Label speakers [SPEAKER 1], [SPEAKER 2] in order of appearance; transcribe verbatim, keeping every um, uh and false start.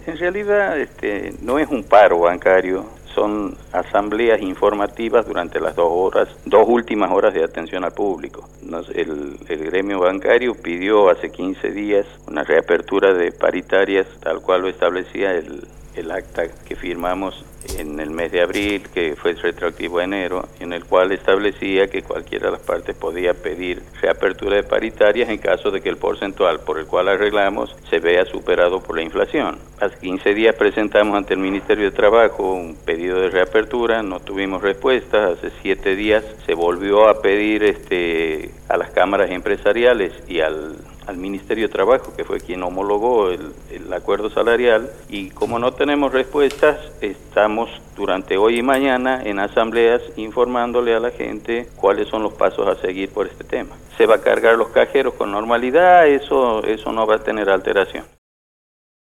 [SPEAKER 1] En realidad este, no es un paro bancario, son asambleas informativas durante las dos horas, dos últimas horas de atención al público. Nos, el, el gremio bancario pidió hace quince días una reapertura de paritarias, tal cual lo establecía el, el acta que firmamos en el mes de abril, que fue retroactivo a enero, en el cual establecía que cualquiera de las partes podía pedir reapertura de paritarias en caso de que el porcentual por el cual arreglamos se vea superado por la inflación. Hace quince días presentamos ante el Ministerio de Trabajo un pedido de reapertura, no tuvimos respuesta. Hace siete días se volvió a pedir este a las cámaras empresariales y al al Ministerio de Trabajo, que fue quien homologó el, el acuerdo salarial, y como no tenemos respuestas, estamos durante hoy y mañana en asambleas informándole a la gente cuáles son los pasos a seguir por este tema. Se va a cargar los cajeros con normalidad, eso, eso no va a tener alteración.